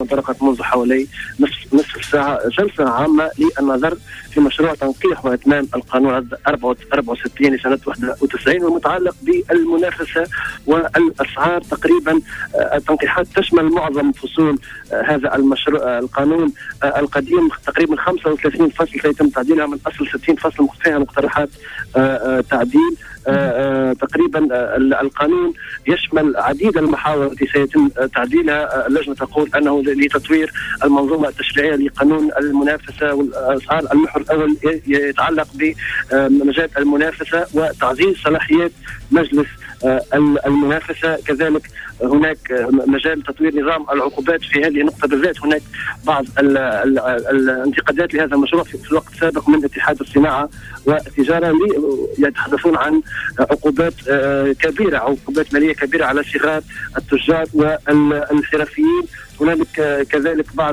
انطلقت منذ حوالي نصف ساعة جلسة عامة للنظر في مشروع تنقيح وإتمام القانون 64 لسنة 91 والمتعلق بالمنافسة والأسعار. تقريبا التنقيحات تشمل معظم فصول هذا المشروع القانون القديم، تقريبا 35 فصل سيتم تعديلها من أصل 60 فصل فيها مقترحات تعديل. تقريبا القانون يشمل عديد المحاور التي سيتم تعديلها. اللجنة تقول أنه لتطوير المنظومة التشريعية لقانون المنافسة والأسعار. المحور الأول يتعلق بمجال المنافسة وتعزيز صلاحيات مجلس المنافسة. كذلك هناك مجال تطوير نظام العقوبات. في هذه النقطة بالذات هناك بعض الانتقادات لهذا المشروع في الوقت السابق من اتحاد الصناعة والتجارة يتحدثون عن عقوبات كبيرة، عقوبات مالية كبيرة على صغار التجار والحرفيين. هنالك كذلك بعض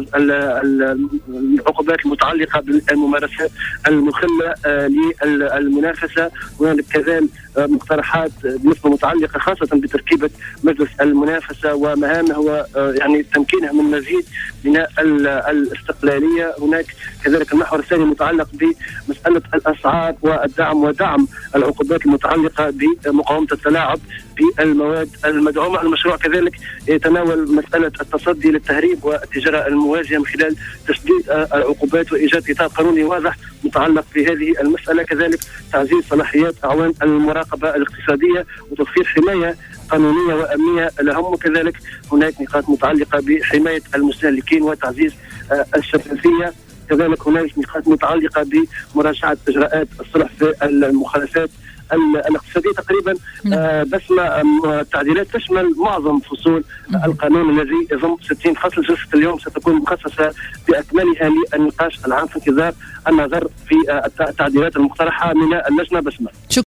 العقوبات المتعلقة بالممارسات المخلة للمنافسة. هنالك كذلك مقترحات بالنسبة متعلقة خاصة بتركيبة مجلس المنافسة ومهامه ويعني تمكينه من مزيد بناء الاستقلالية. هناك كذلك المحور الثاني متعلق بمسألة الأسعار والدعم ودعم العقوبات المتعلقة بمقاومة التلاعب بالمواد المدعومة. المشروع كذلك يتناول مسألة التصدي للتهريب والتجارة الموازية من خلال تشديد العقوبات وإيجاد إطار قانوني واضح متعلق بهذه المسألة. كذلك تعزيز صلاحيات أعوان المراقبة الاقتصادية وتوفير حماية قانونية وأمنية لهم. وكذلك هناك نقاط متعلقة بحماية المستهلكين وتعزيز الشفافية. كذلك هناك نقاط متعلقة بمراجعة إجراءات الصلح في المخالفات الاقتصادية. تقريبا بسمة التعديلات تشمل معظم فصول القانون الذي يضم 60 فصل. جلسة اليوم ستكون مخصصة بأكملها للنقاش العام في انتظار النظر في التعديلات المقترحة من اللجنة. بسمة.